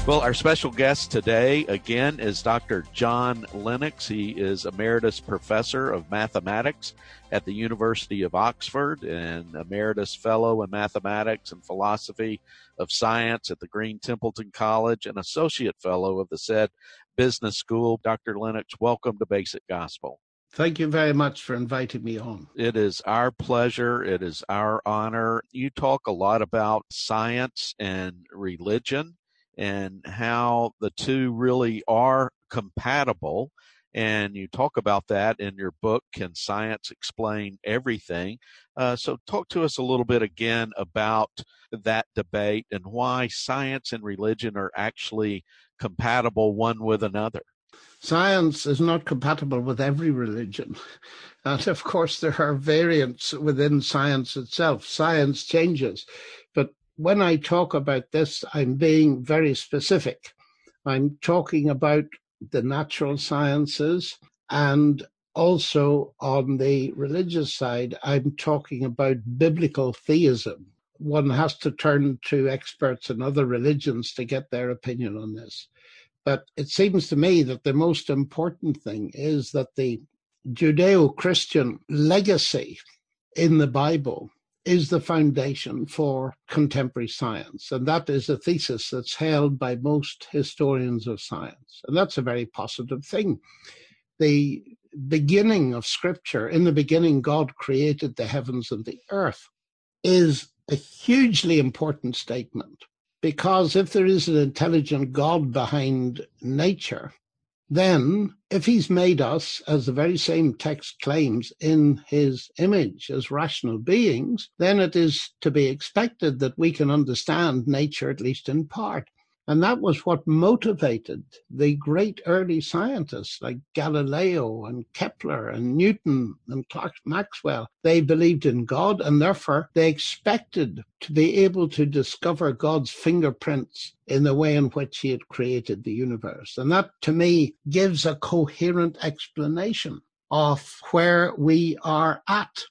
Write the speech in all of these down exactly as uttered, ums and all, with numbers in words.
Well, our special guest today, again, is Doctor John Lennox. He is Emeritus Professor of Mathematics at the University of Oxford and Emeritus Fellow in Mathematics and Philosophy of Science at the Green Templeton College and Associate Fellow of the said Business School. Doctor Lennox, welcome to Basic Gospel. Thank you very much for inviting me on. It is our pleasure. It is our honor. You talk a lot about science and religion and how the two really are compatible. And you talk about that in your book, Can Science Explain Everything? Uh, so talk to us a little bit again about that debate and why science and religion are actually compatible one with another. Science is not compatible with every religion. And of course, there are variants within science itself. Science changes. But when I talk about this, I'm being very specific. I'm talking about the natural sciences, and also on the religious side, I'm talking about biblical theism. One has to turn to experts in other religions to get their opinion on this. But it seems to me that the most important thing is that the Judeo-Christian legacy in the Bible is the foundation for contemporary science. And that is a thesis that's held by most historians of science. And that's a very positive thing. The beginning of Scripture, in the beginning, God created the heavens and the earth, is a hugely important statement. Because if there is an intelligent God behind nature, then if he's made us, as the very same text claims, in his image as rational beings, then it is to be expected that we can understand nature, at least in part. And that was what motivated the great early scientists like Galileo and Kepler and Newton and Clerk Maxwell. They believed in God, and therefore they expected to be able to discover God's fingerprints in the way in which he had created the universe. And that, to me, gives a coherent explanation of where we are at.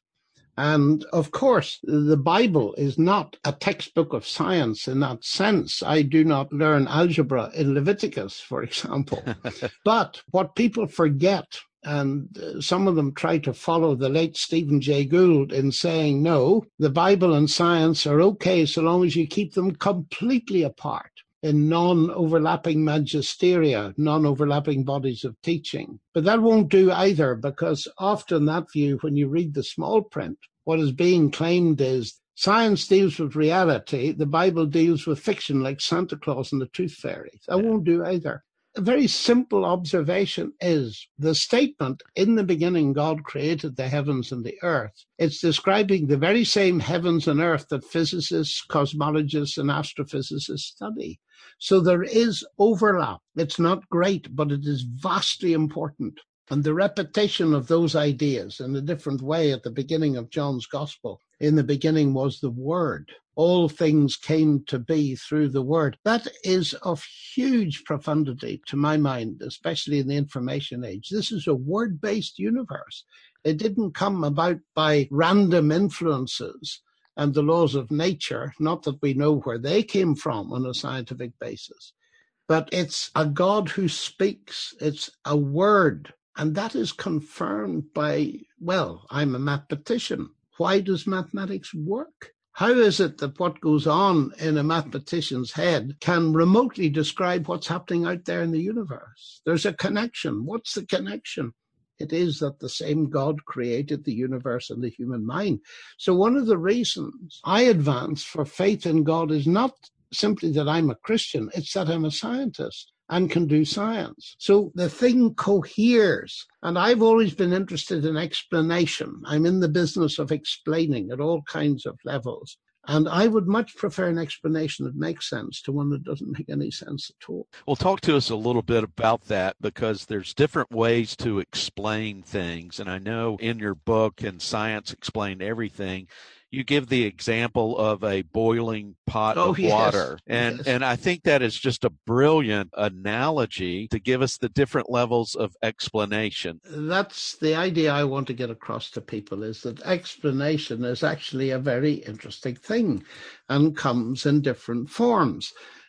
And of course, the Bible is not a textbook of science in that sense. I do not learn algebra in Leviticus, for example. But what people forget, and some of them try to follow the late Stephen Jay Gould in saying, no, the Bible and science are okay so long as you keep them completely apart in non-overlapping magisteria, non-overlapping bodies of teaching. But that won't do either, because often that view, when you read the small print, what is being claimed is science deals with reality, the Bible deals with fiction like Santa Claus and the Tooth Fairy. That won't do either. A very simple observation is the statement, in the beginning God created the heavens and the earth. It's describing the very same heavens and earth that physicists, cosmologists, and astrophysicists study. So there is overlap. It's not great, but it is vastly important. And the repetition of those ideas in a different way at the beginning of John's Gospel, in the beginning was the Word. All things came to be through the Word. That is of huge profundity to my mind, especially in the information age. This is a word-based universe. It didn't come about by random influences and the laws of nature, not that we know where they came from on a scientific basis. But it's a God who speaks. It's a word. And that is confirmed by, well, I'm a mathematician. Why does mathematics work? How is it that what goes on in a mathematician's head can remotely describe what's happening out there in the universe? There's a connection. What's the connection? It is that the same God created the universe and the human mind. So one of the reasons I advance for faith in God is not simply that I'm a Christian, it's that I'm a scientist and can do science. So the thing coheres. And I've always been interested in explanation. I'm in the business of explaining at all kinds of levels. And I would much prefer an explanation that makes sense to one that doesn't make any sense at all. Well, talk to us a little bit about that, because there's different ways to explain things. And I know in your book, Can Science Explain Everything, you give the example of a boiling pot oh, of yes. water. And yes. and I think that is just a brilliant analogy to give us the different levels of explanation. That's the idea I want to get across to people, is that explanation is actually a very interesting thing and comes in different forms.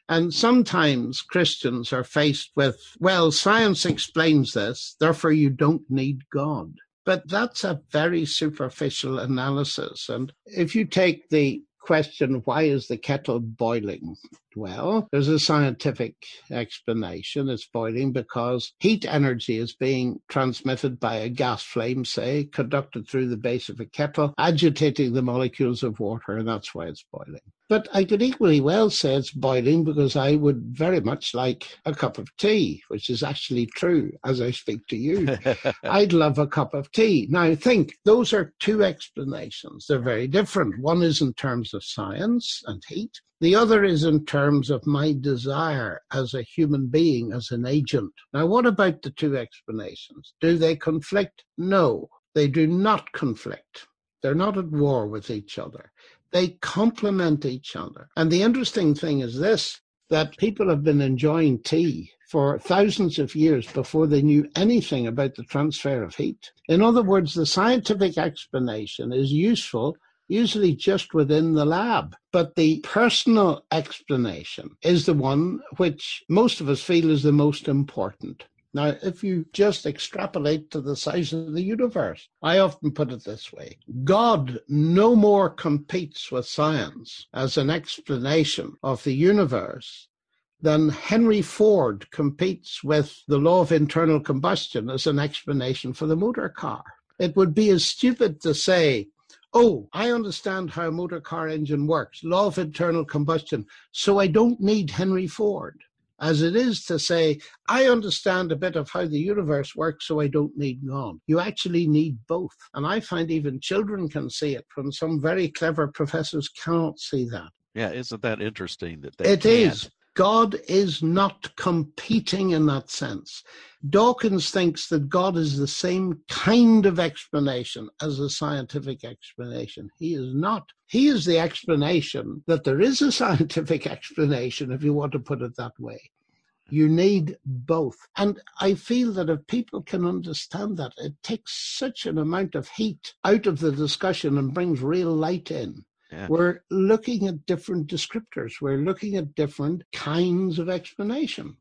And sometimes Christians are faced with, well, science explains this, therefore you don't need God. But that's a very superficial analysis. And if you take the question, why is the kettle boiling? Well, there's a scientific explanation. It's boiling because heat energy is being transmitted by a gas flame, say, conducted through the base of a kettle, agitating the molecules of water, and that's why it's boiling. But I could equally well say it's boiling because I would very much like a cup of tea, which is actually true as I speak to you. I'd love a cup of tea. Now think, those are two explanations. They're very different. One is in terms of science and heat. The other is in terms of my desire as a human being, as an agent. Now, what about the two explanations? Do they conflict? No, they do not conflict. They're not at war with each other. They complement each other. And the interesting thing is this, that people have been enjoying tea for thousands of years before they knew anything about the transfer of heat. In other words, the scientific explanation is useful usually just within the lab. But the personal explanation is the one which most of us feel is the most important. Now, if you just extrapolate to the size of the universe, I often put it this way. God no more competes with science as an explanation of the universe than Henry Ford competes with the law of internal combustion as an explanation for the motor car. It would be as stupid to say, oh, I understand how a motor car engine works, law of internal combustion, so I don't need Henry Ford. As it is to say, I understand a bit of how the universe works, so I don't need God. You actually need both. And I find even children can see it when some very clever professors cannot see that. Yeah, isn't that interesting that they It can't? is. God is not competing in that sense. Dawkins thinks that God is the same kind of explanation as a scientific explanation. He is not. He is the explanation that there is a scientific explanation, if you want to put it that way. You need both. And I feel that if people can understand that, it takes such an amount of heat out of the discussion and brings real light in. Yeah. We're looking at different descriptors. We're looking at different kinds of explanation.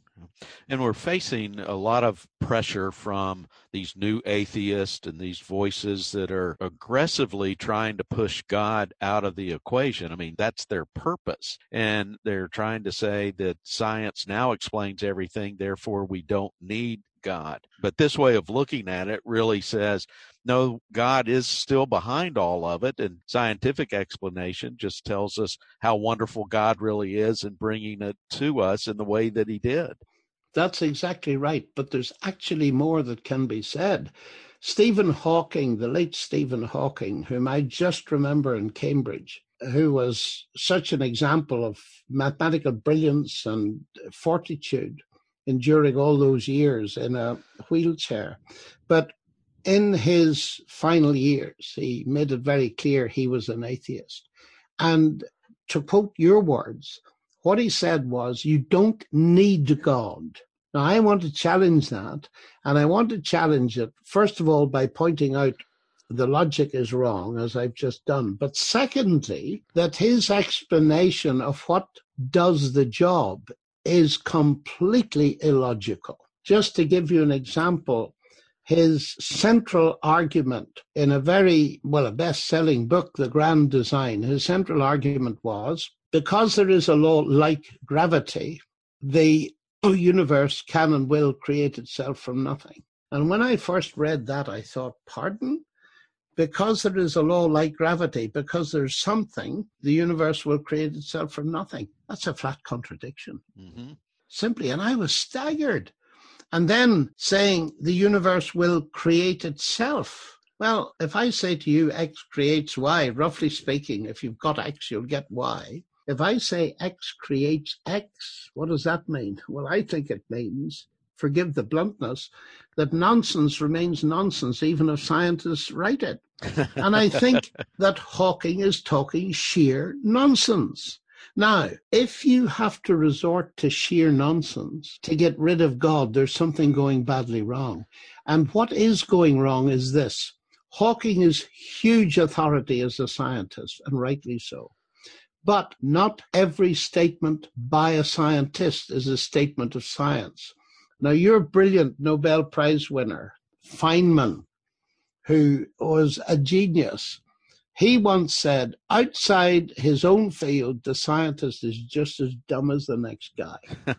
And we're facing a lot of pressure from these new atheists and these voices that are aggressively trying to push God out of the equation. I mean, that's their purpose. And they're trying to say that science now explains everything, therefore we don't need God. But this way of looking at it really says, no, God is still behind all of it, and scientific explanation just tells us how wonderful God really is in bringing it to us in the way that he did. That's exactly right, but there's actually more that can be said. Stephen Hawking, the late Stephen Hawking, whom I just remember in Cambridge, who was such an example of mathematical brilliance and fortitude, enduring all those years in a wheelchair. But in his final years, he made it very clear he was an atheist. And to quote your words, what he said was, you don't need God. Now, I want to challenge that, and I want to challenge it, first of all, by pointing out the logic is wrong, as I've just done. But secondly, that his explanation of what does the job is completely illogical. Just to give you an example, his central argument in a very, well, a best-selling book, The Grand Design, his central argument was, because there is a law like gravity, the universe can and will create itself from nothing. And when I first read that, I thought, pardon? Because there is a law like gravity, because there's something, the universe will create itself from nothing. That's a flat contradiction. Mm-hmm. Simply, and I was staggered. And then saying the universe will create itself. Well, if I say to you X creates Y, roughly speaking, if you've got X, you'll get Y. If I say X creates X, what does that mean? Well, I think it means, forgive the bluntness, that nonsense remains nonsense even if scientists write it. And I think that Hawking is talking sheer nonsense. Now, if you have to resort to sheer nonsense to get rid of God, there's something going badly wrong. And what is going wrong is this. Hawking is huge authority as a scientist, and rightly so. But not every statement by a scientist is a statement of science. Now, your brilliant Nobel Prize winner, Feynman, who was a genius, he once said, outside his own field, the scientist is just as dumb as the next guy.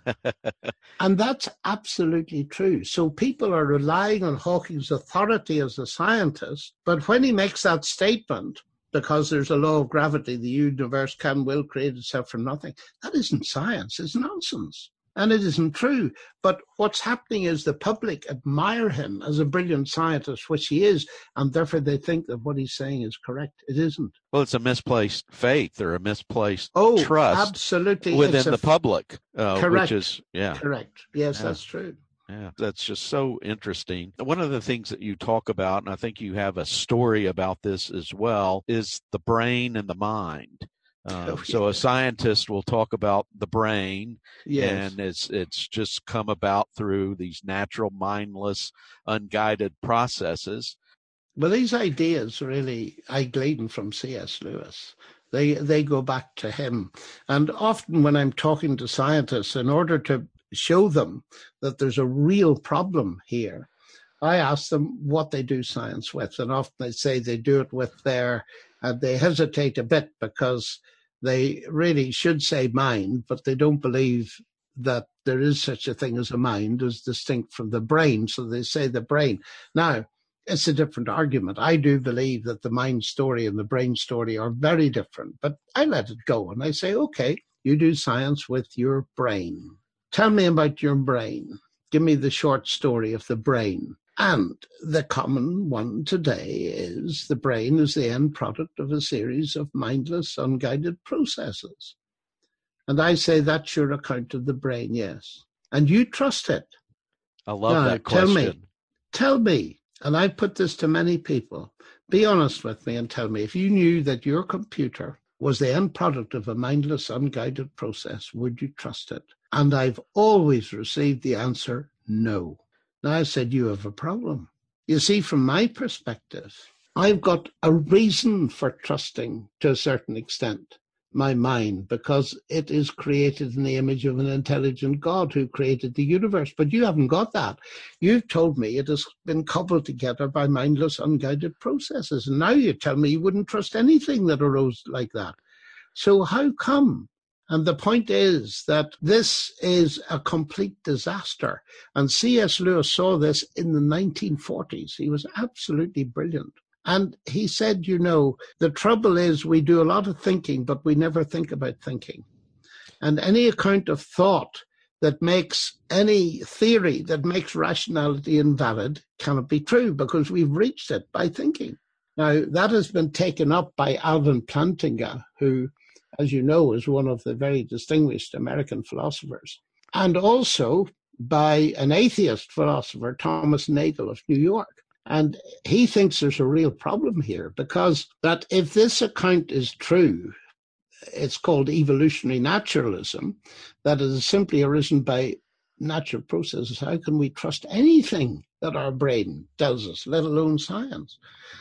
And that's absolutely true. So people are relying on Hawking's authority as a scientist, but when he makes that statement, because there's a law of gravity, the universe can will create itself from nothing, that isn't science, it's nonsense. And it isn't true. But what's happening is the public admire him as a brilliant scientist, which he is, and therefore they think that what he's saying is correct. It isn't. Well, it's a misplaced faith or a misplaced oh, trust absolutely. within a, the public. Uh, correct. Which is, yeah. Correct. Yes, yeah. That's true. Yeah, that's just so interesting. One of the things that you talk about, and I think you have a story about this as well, is the brain and the mind. Um, oh, yeah. So a scientist will talk about the brain, yes. and it's it's just come about through these natural, mindless, unguided processes. Well, these ideas really, I glean from C S Lewis. They they go back to him. And often when I'm talking to scientists, in order to show them that there's a real problem here, I ask them what they do science with. And often they say they do it with their, and they hesitate a bit because they really should say mind, but they don't believe that there is such a thing as a mind as distinct from the brain. So they say the brain. Now, it's a different argument. I do believe that the mind story and the brain story are very different, but I let it go. And I say, okay, you do science with your brain. Tell me about your brain. Give me the short story of the brain. And the common one today is the brain is the end product of a series of mindless, unguided processes. And I say that's your account of the brain, yes. And you trust it. I love now, that question. Tell me, tell me, and I put this to many people, be honest with me and tell me, if you knew that your computer was the end product of a mindless, unguided process, would you trust it? And I've always received the answer, no. Now, I said, you have a problem. You see, from my perspective, I've got a reason for trusting, to a certain extent, my mind, because it is created in the image of an intelligent God who created the universe. But you haven't got that. You've told me it has been cobbled together by mindless, unguided processes. And now you tell me you wouldn't trust anything that arose like that. So how come? And the point is that this is a complete disaster. And C S Lewis saw this in the nineteen forties. He was absolutely brilliant. And he said, you know, the trouble is we do a lot of thinking, but we never think about thinking. And any account of thought that makes any theory that makes rationality invalid cannot be true because we've reached it by thinking. Now, that has been taken up by Alvin Plantinga, who, as you know, is one of the very distinguished American philosophers, and also by an atheist philosopher, Thomas Nagel of New York. And he thinks there's a real problem here because that if this account is true, it's called evolutionary naturalism, that it has simply arisen by natural processes. How can we trust anything that our brain tells us, let alone science?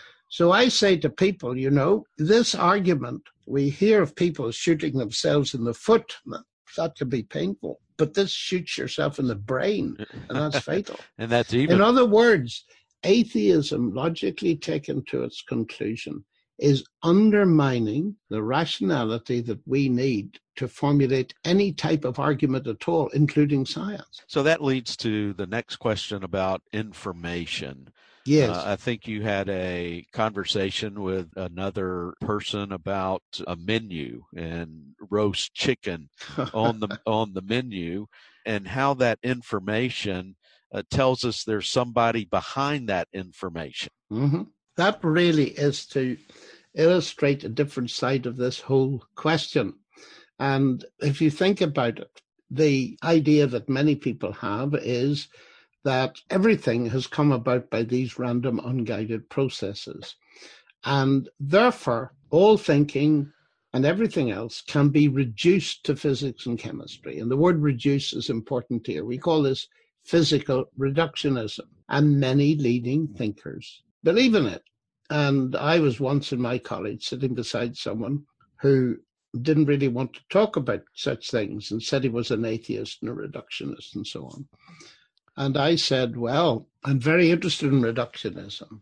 So I say to people, you know, this argument, we hear of people shooting themselves in the foot. That can be painful, but this shoots yourself in the brain, and that's fatal. And that's even. In other words, atheism, logically taken to its conclusion, is undermining the rationality that we need to formulate any type of argument at all, including science. So that leads to the next question about information. Yes. Uh, I think you had a conversation with another person about a menu and roast chicken on the on the menu, and how that information uh, tells us there's somebody behind that information. Mm-hmm. That really is to illustrate a different side of this whole question. And if you think about it, the idea that many people have is that everything has come about by these random, unguided processes. And therefore, all thinking and everything else can be reduced to physics and chemistry. And the word reduce is important here. We call this physical reductionism. And many leading thinkers believe in it. And I was once in my college sitting beside someone who didn't really want to talk about such things and said he was an atheist and a reductionist and so on. And I said, well, I'm very interested in reductionism.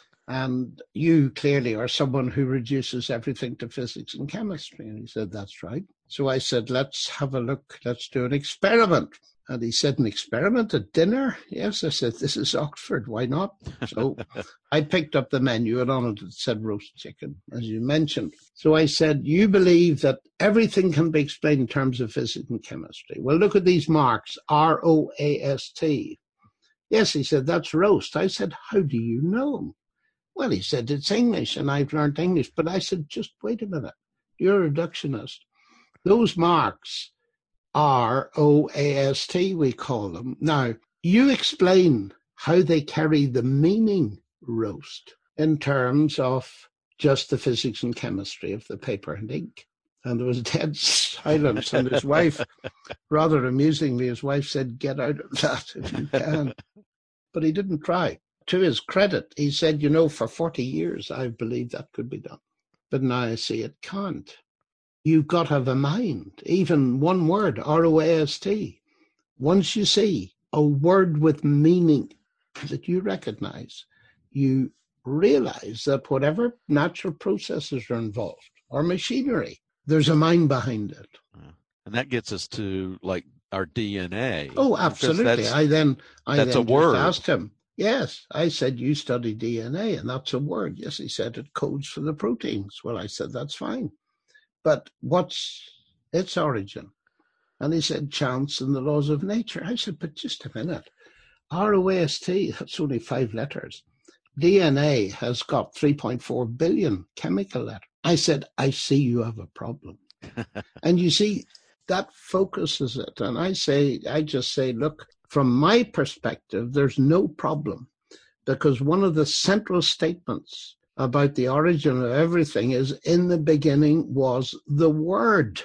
And you clearly are someone who reduces everything to physics and chemistry. And he said, that's right. So I said, let's have a look. Let's do an experiment. And he said, an experiment at dinner? Yes. I said, this is Oxford. Why not? So I picked up the menu and on it it said roast chicken, as you mentioned. So I said, you believe that everything can be explained in terms of physics and chemistry. Well, look at these marks, R O A S T. Yes, he said, that's roast. I said, how do you know? Well, he said, it's English and I've learned English. But I said, just wait a minute. You're a reductionist. Those marks, R O A S T, we call them. Now, you explain how they carry the meaning roast in terms of just the physics and chemistry of the paper and ink. And there was dead silence. And his wife, rather amusingly, his wife said, get out of that if you can. But he didn't try. To his credit, he said, you know, for forty years, I believed that could be done. But now I see it can't. You've got to have a mind, even one word, R O A S T. Once you see a word with meaning that you recognize, you realize that whatever natural processes are involved or machinery, there's a mind behind it. And that gets us to like our D N A. Oh, absolutely. I then, I that's then a word. asked him, yes, I said, you study D N A and that's a word. Yes, he said, it codes for the proteins. Well, I said, that's fine. But what's its origin? And he said, chance and the laws of nature. I said, but just a minute. R O A S T, that's only five letters. D N A has got three point four billion chemical letters. I said, I see you have a problem. And you see, that focuses it. And I say, I just say, look, from my perspective, there's no problem, because one of the central statements about the origin of everything is, in the beginning was the Word.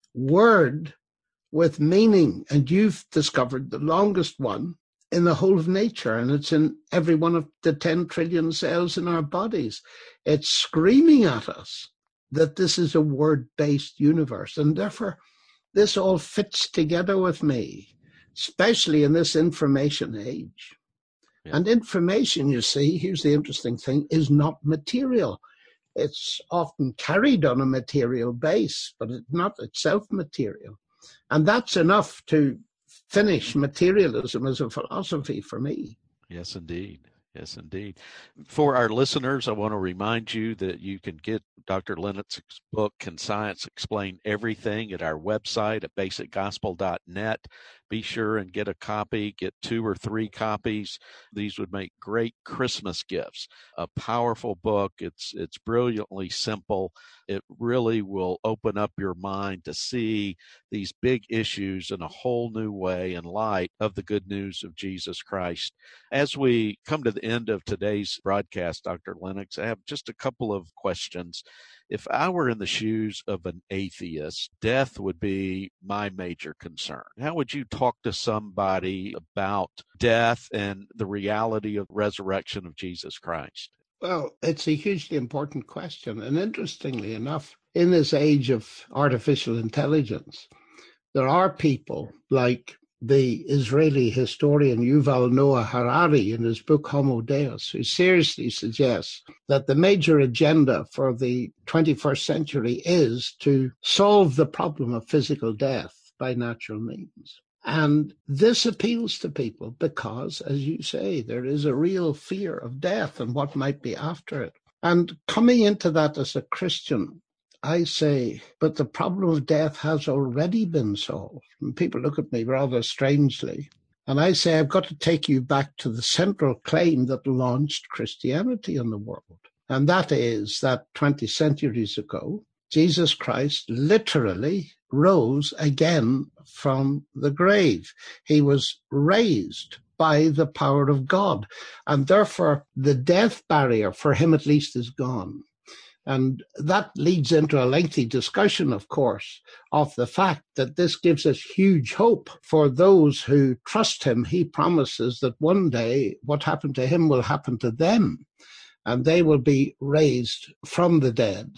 Word with meaning. And you've discovered the longest one in the whole of nature, and it's in every one of the ten trillion cells in our bodies. It's screaming at us that this is a word-based universe, and therefore this all fits together with me, especially in this information age. Yeah. And information, you see, here's the interesting thing, is not material. It's often carried on a material base, but it's not itself material. And that's enough to finish materialism as a philosophy for me. Yes, indeed. Yes, indeed. For our listeners, I want to remind you that you can get Doctor Lennox's book, Can Science Explain Everything, at our website at basic gospel dot net. Be sure and get a copy, get two or three copies. These would make great Christmas gifts. A powerful book. It's it's brilliantly simple. It really will open up your mind to see these big issues in a whole new way in light of the good news of Jesus Christ. As we come to the end of today's broadcast, Doctor Lennox, I have just a couple of questions. If I were in the shoes of an atheist, death would be my major concern. How would you talk to somebody about death and the reality of resurrection of Jesus Christ? Well, it's a hugely important question. And interestingly enough, in this age of artificial intelligence, there are people like the Israeli historian Yuval Noah Harari in his book Homo Deus, who seriously suggests that the major agenda for the twenty-first century is to solve the problem of physical death by natural means. And this appeals to people because, as you say, there is a real fear of death and what might be after it. And coming into that as a Christian, I say, but the problem of death has already been solved. And people look at me rather strangely. And I say, I've got to take you back to the central claim that launched Christianity in the world. And that is that twenty centuries ago, Jesus Christ literally rose again from the grave. He was raised by the power of God. And therefore, the death barrier, for him at least, is gone. And that leads into a lengthy discussion, of course, of the fact that this gives us huge hope for those who trust him. He promises that one day what happened to him will happen to them, and they will be raised from the dead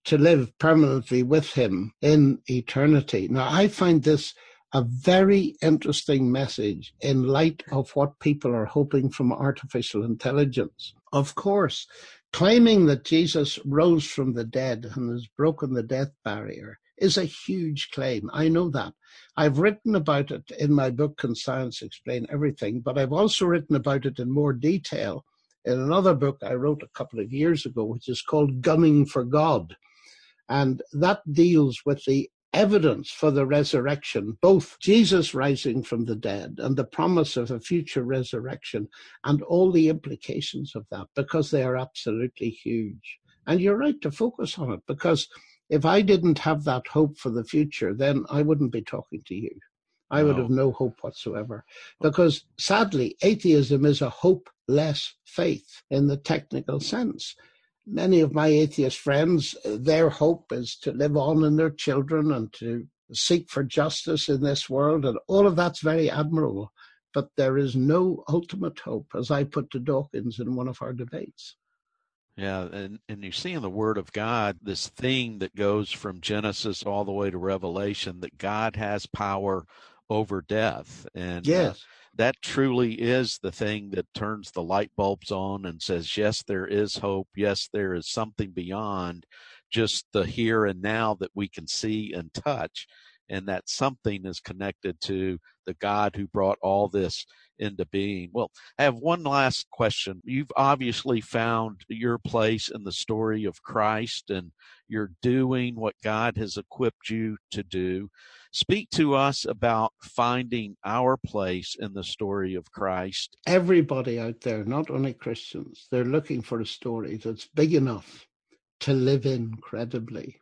to live permanently with him in eternity. Now, I find this a very interesting message in light of what people are hoping from artificial intelligence. Of course, claiming that Jesus rose from the dead and has broken the death barrier is a huge claim. I know that. I've written about it in my book, Can Science Explain Everything? But I've also written about it in more detail in another book I wrote a couple of years ago, which is called Gunning for God. And that deals with the evidence for the resurrection, both Jesus rising from the dead and the promise of a future resurrection and all the implications of that, because they are absolutely huge. And you're right to focus on it, because if I didn't have that hope for the future, then I wouldn't be talking to you. I no. would have no hope whatsoever, because sadly, atheism is a hopeless faith in the technical sense. Many of my atheist friends, their hope is to live on in their children and to seek for justice in this world, and all of that's very admirable. But there is no ultimate hope, as I put to Dawkins in one of our debates. Yeah, and, and you see in the Word of God this theme that goes from Genesis all the way to Revelation, that God has power over death. And yes. Uh, that truly is the thing that turns the light bulbs on and says, yes, there is hope. Yes, there is something beyond just the here and now that we can see and touch. And that something is connected to the God who brought all this into being. Well, I have one last question. You've obviously found your place in the story of Christ, and you're doing what God has equipped you to do. Speak to us about finding our place in the story of Christ. Everybody out there, not only Christians, they're looking for a story that's big enough to live in credibly.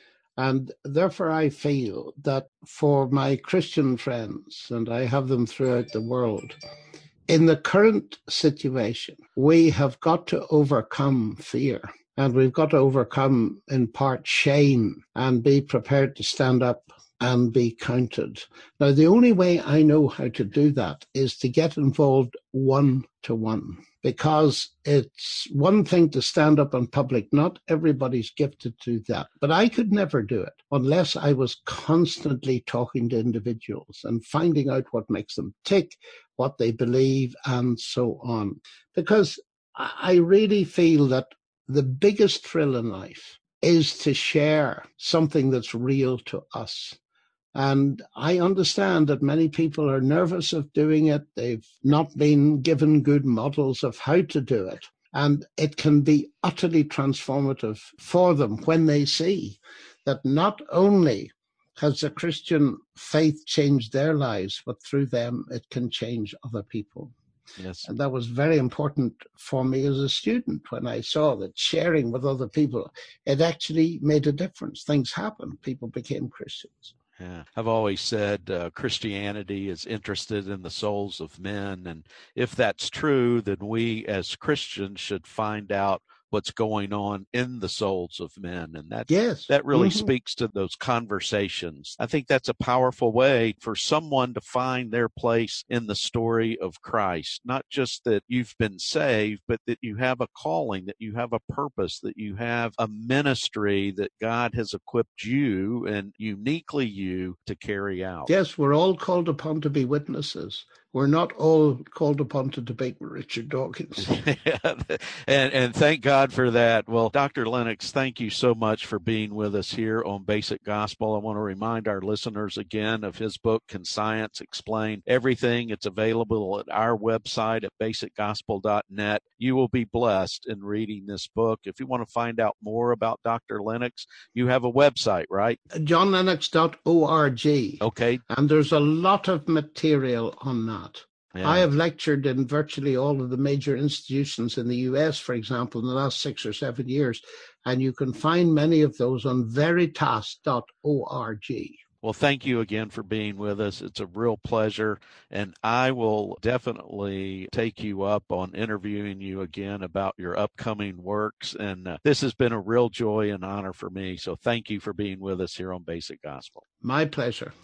And therefore, I feel that for my Christian friends, and I have them throughout the world, in the current situation, we have got to overcome fear. And we've got to overcome, in part, shame, and be prepared to stand up and be counted. Now, the only way I know how to do that is to get involved one-to-one, because it's one thing to stand up in public. Not everybody's gifted to that. But I could never do it unless I was constantly talking to individuals and finding out what makes them tick, what they believe, and so on. Because I really feel that the biggest thrill in life is to share something that's real to us. And I understand that many people are nervous of doing it. They've not been given good models of how to do it. And it can be utterly transformative for them when they see that not only has the Christian faith changed their lives, but through them, it can change other people. Yes. And that was very important for me as a student when I saw that sharing with other people, it actually made a difference. Things happened. People became Christians. Yeah. I've always said uh, Christianity is interested in the souls of men. And if that's true, then we as Christians should find out what's going on in the souls of men. And that, yes. that really mm-hmm. speaks to those conversations. I think that's a powerful way for someone to find their place in the story of Christ. Not just that you've been saved, but that you have a calling, that you have a purpose, that you have a ministry that God has equipped you and uniquely you to carry out. Yes, we're all called upon to be witnesses. We're not all called upon to debate with Richard Dawkins. yeah, and, and thank God for that. Well, Doctor Lennox, thank you so much for being with us here on Basic Gospel. I want to remind our listeners again of his book, Can Science Explain Everything? It's available at our website at basic gospel dot net. You will be blessed in reading this book. If you want to find out more about Doctor Lennox, you have a website, right? john lennox dot org. Okay. And there's a lot of material on that. Yeah. I have lectured in virtually all of the major institutions in the U S, for example, in the last six or seven years, and you can find many of those on veritas dot org. Well, thank you again for being with us. It's a real pleasure, and I will definitely take you up on interviewing you again about your upcoming works, and uh, this has been a real joy and honor for me, so thank you for being with us here on Basic Gospel. My pleasure.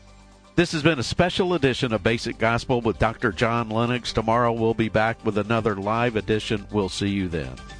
This has been a special edition of Basic Gospel with Doctor John Lennox. Tomorrow we'll be back with another live edition. We'll see you then.